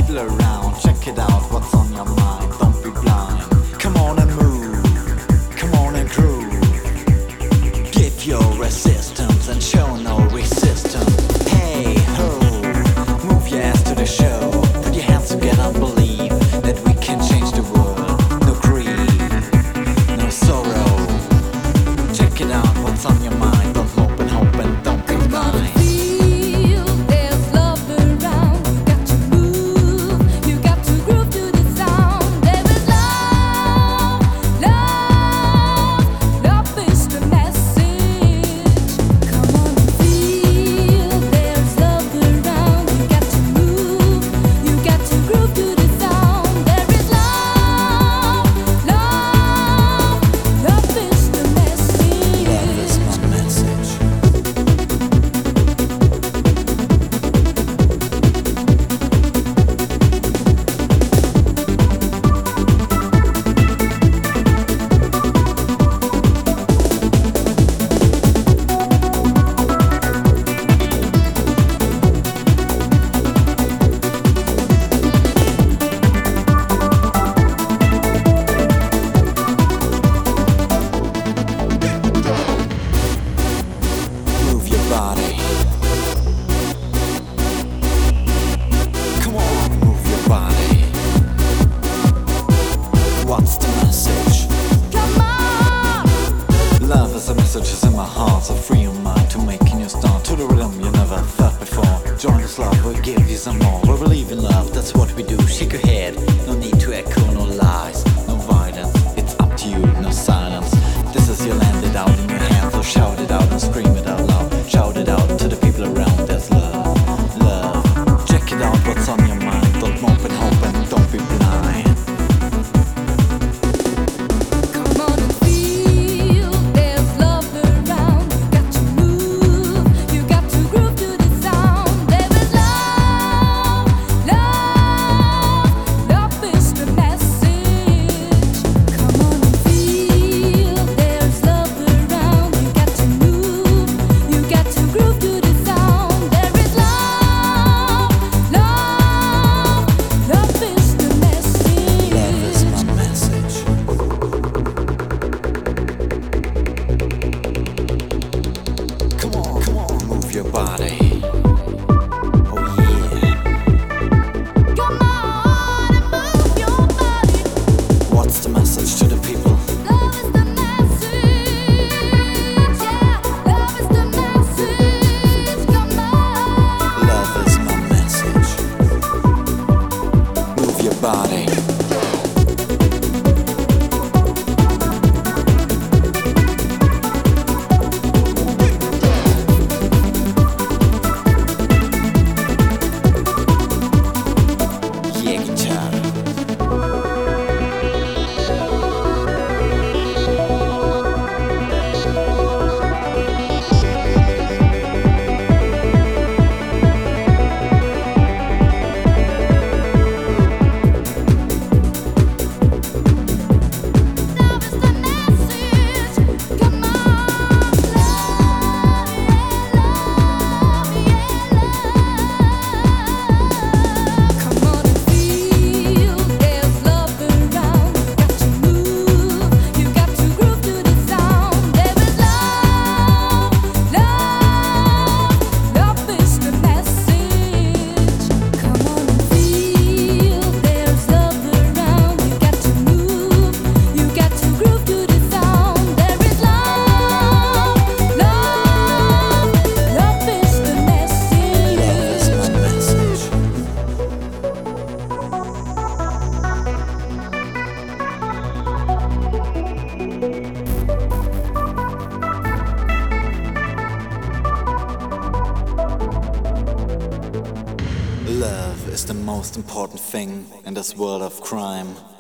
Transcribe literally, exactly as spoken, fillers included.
people around. Check it out, what's on your mind, don't be blind. Come on and move, come on and groove. Give your resistance and show no resistance. Hey ho, move your ass to the show. Put your hands together and believe that we can change the world. No greed, no sorrow. Check it out, what's on your mind, don't mope and hope and don't be blind. Messages in my heart, so free your mind to making you start to the rhythm you never felt before. Join this love, we'll give you some more. We believe in love, that's what we do. Shake your head, no need to echo, no lies, no violence. It's up to you, no silence. This is your land, it out in your hands, so shout it out and scream it out loud. Shout it out to the people around. There's love, love. Check it out, what's on your mind. Don't mope and hope and don't be blind. Your body. Oh yeah. Come on and move your body. What's the message to the people? Love is the message. Yeah, love is the message. Come on. Love is my message. Move your body. Love is the most important thing in this world of crime.